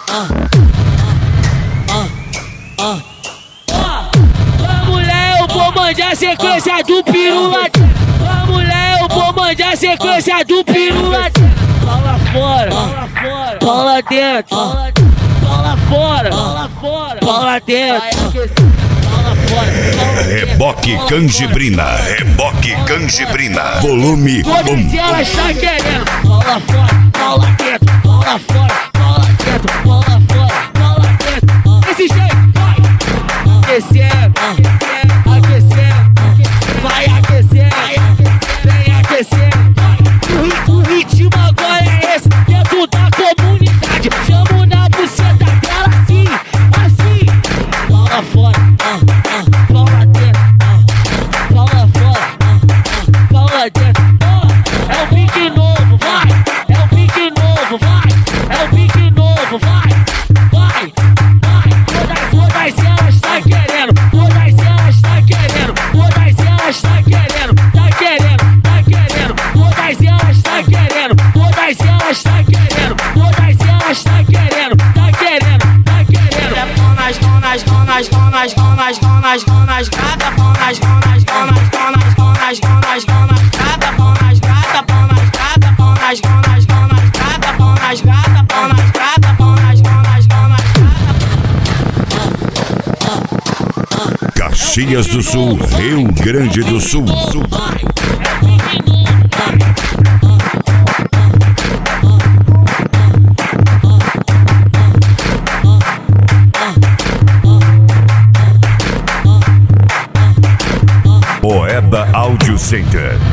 Pra mulher eu vou mandar sequência do pirula. Pra mulher eu vou mandar sequência do pirula. Bola fora, bola dentro, bola fora, bola dentro. Reboque Canjibrina, Reboque Canjibrina, volume 1. Todas elas tá querendo. Bola fora, bola dentro, bola fora, bola dentro, bola fora, bola dentro. Desse jeito, vai aquecendo, aquecendo, vai aquecendo, vem aquecendo. O ritmo agora é esse, dentro da comunidade. Chamo na buceta dela assim, assim. Bola fora, bola dentro, bola fora, bola dentro. É o pique novo, vai. É o pique novo, vai. É o pique novo, vai. Vai, vai. Todas elas tá querendo. Todas elas tá querendo. Todas elas tá querendo. Tá querendo, tá querendo. Todas elas tá querendo. Todas elas tá querendo. Todas elas tá querendo. Tá querendo, tá querendo. Donas, donas, donas, donas, donas, donas, donas, gata, donas, donas, donas, donas, donas, donas, donas, gata, donas, gata, donas, gata, donas, donas, donas, gata, donas, gata, donas, gata, donas, donas, donas, gata. Caxias do Sul, Rio Grande do Sul. Moeda Audio Center.